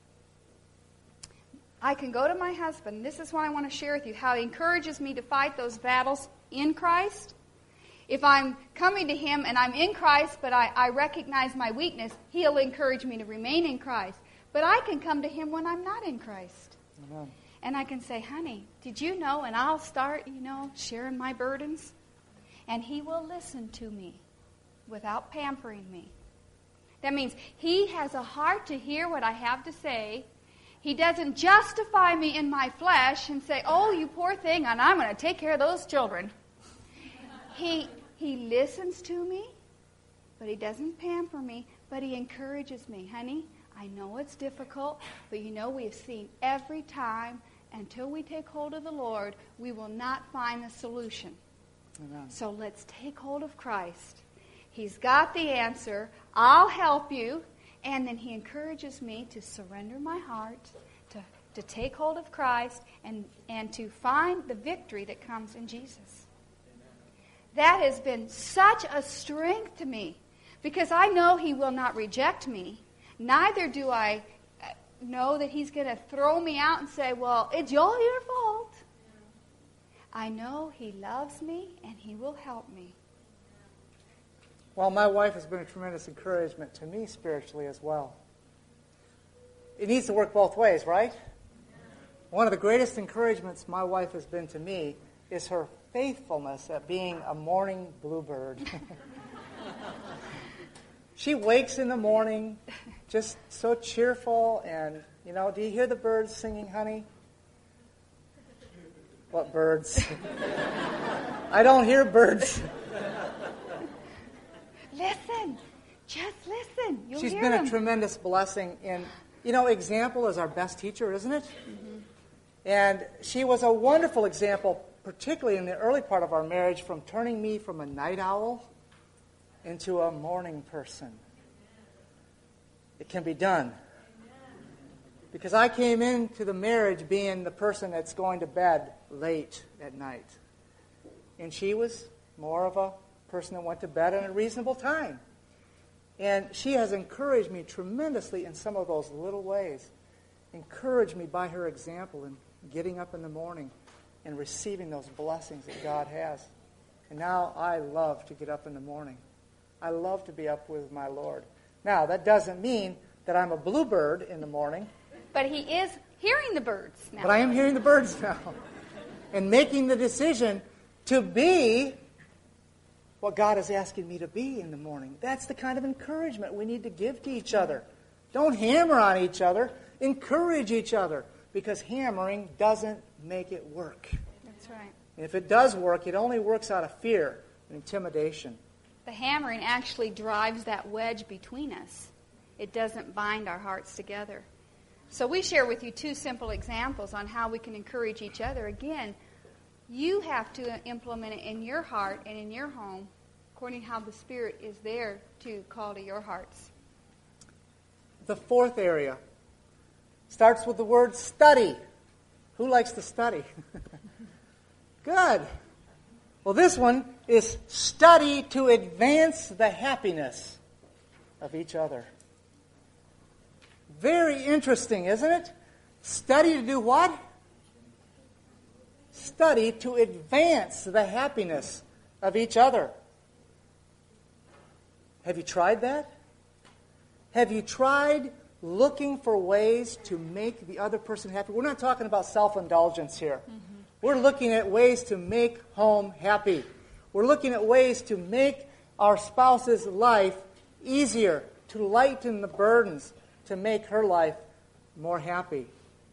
Speaker 2: I can go to my husband. This is what I want to share with you, how he encourages me to fight those battles in Christ. If I'm coming to him and I'm in Christ, but I recognize my weakness, he'll encourage me to remain in Christ. But I can come to him when I'm not in Christ.
Speaker 1: Amen.
Speaker 2: And I can say, honey, did you know? And I'll start, sharing my burdens. And he will listen to me without pampering me. That means he has a heart to hear what I have to say. He doesn't justify me in my flesh and say, oh, you poor thing, and I'm going to take care of those children. He listens to me, but he doesn't pamper me, but he encourages me. Honey, I know it's difficult, but we've seen every time, until we take hold of the Lord, we will not find the solution.
Speaker 1: Amen.
Speaker 2: So let's take hold of Christ. He's got the answer. I'll help you. And then he encourages me to surrender my heart, to take hold of Christ, and to find the victory that comes in Jesus. That has been such a strength to me, because I know he will not reject me. Neither do I know that he's going to throw me out and say, well, it's all your fault. I know he loves me and he will help me.
Speaker 1: Well, my wife has been a tremendous encouragement to me spiritually as well. It needs to work both ways, right? One of the greatest encouragements my wife has been to me is her faithfulness at being a morning bluebird. She wakes in the morning just so cheerful, and, do you hear the birds singing, honey? What birds? I don't hear birds.
Speaker 2: Listen. Just listen. You'll
Speaker 1: She's
Speaker 2: hear
Speaker 1: been
Speaker 2: them.
Speaker 1: a tremendous blessing. And, example is our best teacher, isn't it? Mm-hmm. And she was a wonderful example, particularly in the early part of our marriage, from turning me from a night owl into a morning person. It can be done. Because I came into the marriage being the person that's going to bed late at night. And she was more of a person that went to bed at a reasonable time. And she has encouraged me tremendously in some of those little ways. Encouraged me by her example in getting up in the morning and receiving those blessings that God has. And now I love to get up in the morning. I love to be up with my Lord. Now, that doesn't mean that I'm a bluebird in the morning.
Speaker 2: But he is hearing the birds now.
Speaker 1: But I am hearing the birds now. And making the decision to be what God is asking me to be in the morning. That's the kind of encouragement we need to give to each other. Don't hammer on each other. Encourage each other. Because hammering doesn't make it work.
Speaker 2: That's right.
Speaker 1: And if it does work, it only works out of fear and intimidation.
Speaker 2: The hammering actually drives that wedge between us. It doesn't bind our hearts together. So we share with you 2 simple examples on how we can encourage each other. Again, you have to implement it in your heart and in your home according to how the Spirit is there to call to your hearts.
Speaker 1: The 4th area starts with the word study. Who likes to study? Good. Well, this one is study to advance the happiness of each other. Very interesting, isn't it? Study to do what? Study to advance the happiness of each other. Have you tried that? Have you tried looking for ways to make the other person happy? We're not talking about self-indulgence here. Mm-hmm. We're looking at ways to make home happy. We're looking at ways to make our spouse's life easier, to lighten the burdens, to make her life more happy.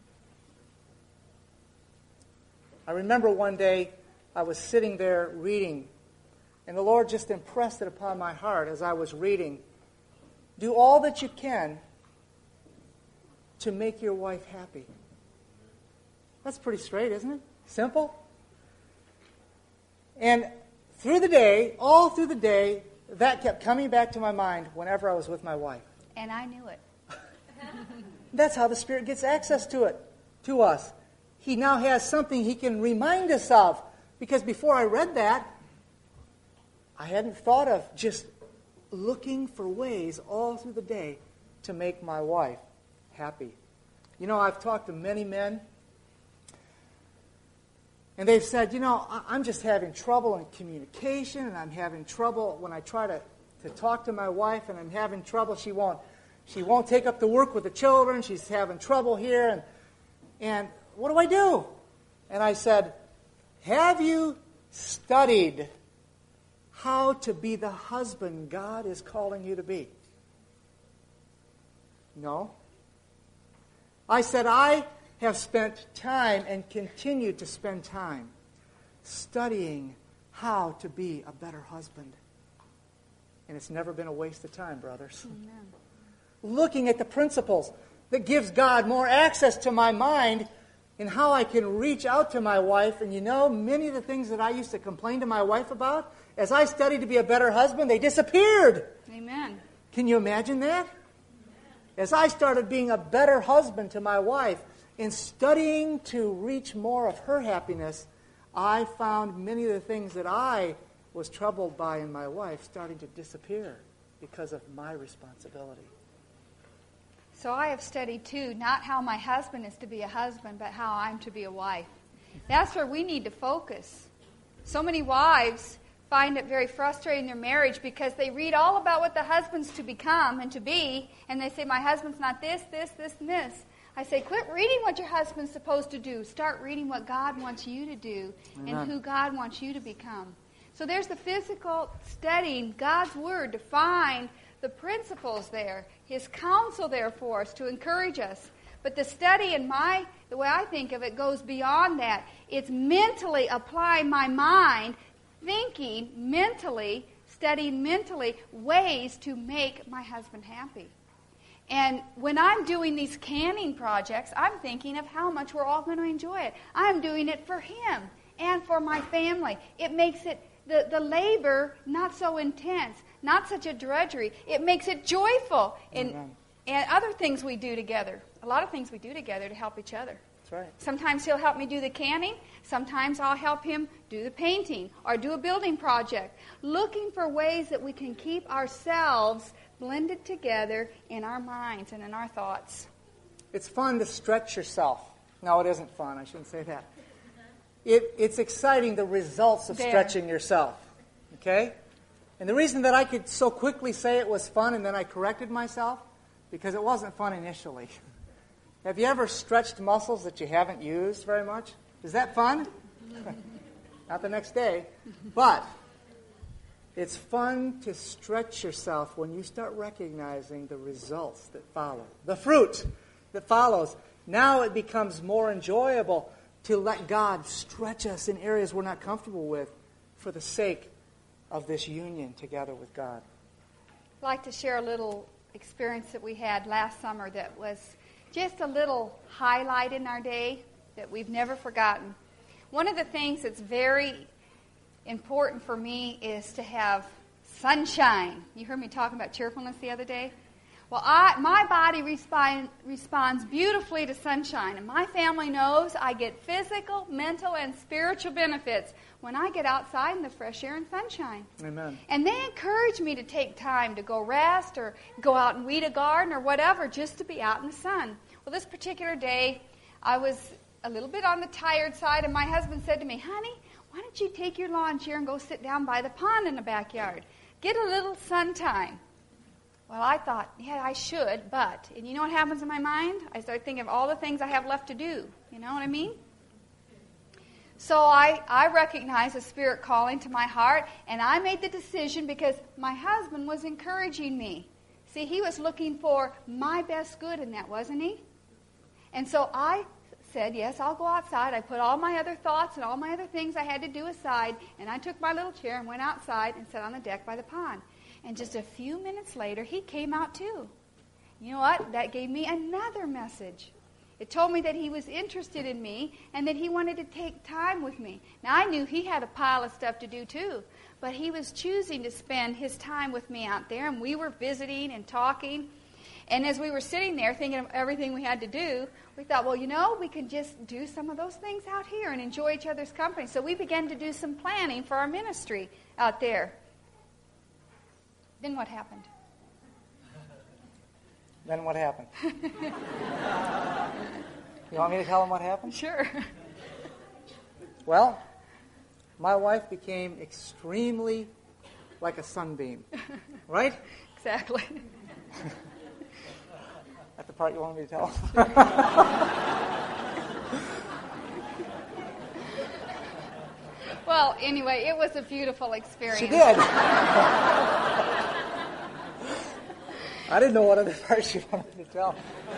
Speaker 1: I remember one day I was sitting there reading, and the Lord just impressed it upon my heart as I was reading. Do all that you can to make your wife happy. That's pretty straight, isn't it? Simple. And through the day, all through the day, that kept coming back to my mind whenever I was with my wife.
Speaker 2: And I knew it.
Speaker 1: That's how the Spirit gets access to it, to us. He now has something He can remind us of. Because before I read that, I hadn't thought of just looking for ways all through the day to make my wife happy. I've talked to many men, and they've said, I'm just having trouble in communication, and I'm having trouble when I try to talk to my wife, and I'm having trouble. She won't take up the work with the children. She's having trouble here, and what do I do? And I said, have you studied how to be the husband God is calling you to be? No. I said, I have spent time and continue to spend time studying how to be a better husband. And it's never been a waste of time, brothers.
Speaker 2: Amen.
Speaker 1: Looking at the principles that gives God more access to my mind and how I can reach out to my wife. And many of the things that I used to complain to my wife about, as I studied to be a better husband, they disappeared.
Speaker 2: Amen.
Speaker 1: Can you imagine that? As I started being a better husband to my wife and studying to reach more of her happiness, I found many of the things that I was troubled by in my wife starting to disappear because of my responsibility.
Speaker 2: So I have studied, too, not how my husband is to be a husband, but how I'm to be a wife. That's where we need to focus. So many wives find it very frustrating in their marriage because they read all about what the husband's to become and to be, and they say, my husband's not this, this, this, and this. I say, quit reading what your husband's supposed to do. Start reading what God wants you to do and who God wants you to become. So there's the physical studying God's Word to find the principles there, His counsel there for us to encourage us. But the study the way I think of it, goes beyond that. It's mentally applying my mind, thinking mentally, studying mentally ways to make my husband happy. And when I'm doing these canning projects, I'm thinking of how much we're all going to enjoy it. I'm doing it for him and for my family. It makes it the labor not so intense, not such a drudgery. It makes it joyful. And other things we do together, a lot of things we do together to help each other.
Speaker 1: That's right.
Speaker 2: Sometimes he'll help me do the canning. Sometimes I'll help him do the painting or do a building project. Looking for ways that we can keep ourselves blended together in our minds and in our thoughts.
Speaker 1: It's fun to stretch yourself. No, it isn't fun. I shouldn't say that. It's exciting, the results of stretching yourself. Okay? And the reason that I could so quickly say it was fun and then I corrected myself, because it wasn't fun initially. Have you ever stretched muscles that you haven't used very much? Is that fun? Not the next day. But it's fun to stretch yourself when you start recognizing the results that follow, the fruit that follows. Now it becomes more enjoyable to let God stretch us in areas we're not comfortable with for the sake of this union together with God.
Speaker 2: I'd like to share a little experience that we had last summer that was just a little highlight in our day that we've never forgotten. One of the things that's very important for me is to have sunshine. You heard me talking about cheerfulness the other day? Well, my body responds beautifully to sunshine, and my family knows I get physical, mental, and spiritual benefits when I get outside in the fresh air and sunshine.
Speaker 1: Amen.
Speaker 2: And they encourage me to take time to go rest or go out and weed a garden or whatever, just to be out in the sun. Well, this particular day, I was a little bit on the tired side, and my husband said to me, "Honey, why don't you take your lawn chair and go sit down by the pond in the backyard? Get a little sun time." Well, I thought, yeah, I should, and you know what happens in my mind? I start thinking of all the things I have left to do. You know what I mean? So I recognized a spirit calling to my heart, and I made the decision because my husband was encouraging me. See, he was looking for my best good in that, wasn't he? And so I said, yes, I'll go outside. I put all my other thoughts and all my other things I had to do aside, and I took my little chair and went outside and sat on the deck by the pond. And just a few minutes later, he came out too. You know what? That gave me another message. It told me that he was interested in me and that he wanted to take time with me. Now, I knew he had a pile of stuff to do too, but he was choosing to spend his time with me out there, and we were visiting and talking. And as we were sitting there thinking of everything we had to do, we thought, well, you know, we can just do some of those things out here and enjoy each other's company. So we began to do some planning for our ministry out there. Then what happened?
Speaker 1: Then what happened? You want me to tell them what happened?
Speaker 2: Sure.
Speaker 1: Well, my wife became extremely like a sunbeam. Right?
Speaker 2: Exactly.
Speaker 1: That's the part you want me to tell?
Speaker 2: Well, anyway, it was a beautiful experience.
Speaker 1: She did. I didn't know what other part she wanted to tell.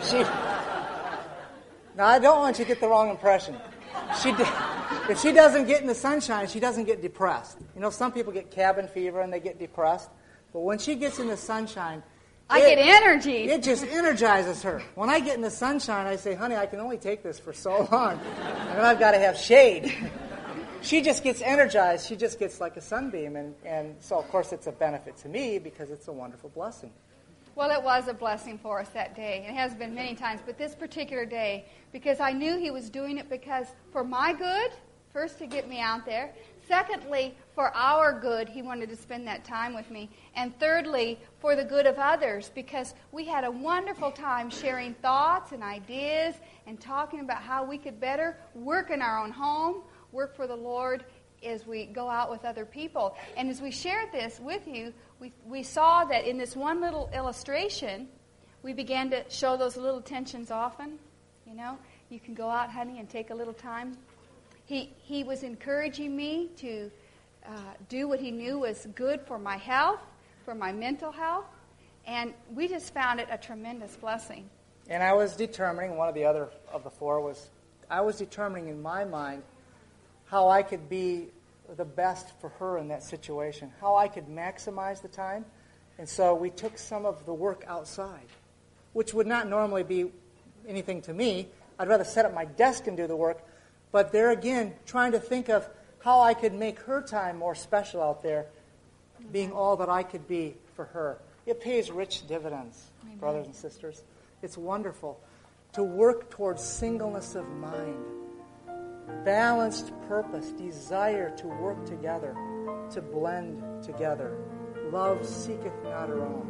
Speaker 1: Now, I don't want you to get the wrong impression. If she doesn't get in the sunshine, she doesn't get depressed. You know, some people get cabin fever and they get depressed. But when she gets in the sunshine,
Speaker 2: I get energy.
Speaker 1: It just energizes her. When I get in the sunshine, I say, honey, I can only take this for so long. And then I've got to have shade. She just gets energized. She just gets like a sunbeam. And so, of course, it's a benefit to me because it's a wonderful blessing.
Speaker 2: Well, it was a blessing for us that day. It has been many times, but this particular day, because I knew he was doing it because for my good, first to get me out there. Secondly, for our good, he wanted to spend that time with me. And thirdly, for the good of others, because we had a wonderful time sharing thoughts and ideas and talking about how we could better work in our own home, work for the Lord as we go out with other people. And as we shared this with you, we saw that in this one little illustration, we began to show those little tensions often. You know, you can go out, honey, and take a little time. He was encouraging me to do what he knew was good for my health, for my mental health, and we just found it a tremendous blessing.
Speaker 1: And I was determining, one of the other of the four was, I was determining in my mind how I could be the best for her in that situation, how I could maximize the time. And so we took some of the work outside, which would not normally be anything to me. I'd rather set up my desk and do the work. But there again, trying to think of how I could make her time more special out there, being all that I could be for her. It pays rich dividends,
Speaker 2: Amen.
Speaker 1: Brothers and sisters. It's wonderful to work towards singleness of mind, balanced purpose, desire to work together, to blend together. Love seeketh not her own.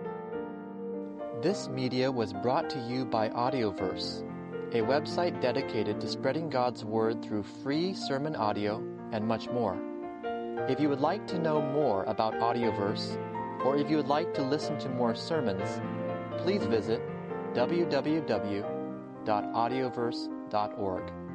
Speaker 3: This media was brought to you by Audioverse, a website dedicated to spreading God's Word through free sermon audio and much more. If you would like to know more about Audioverse, or if you would like to listen to more sermons, please visit www.audioverse.org.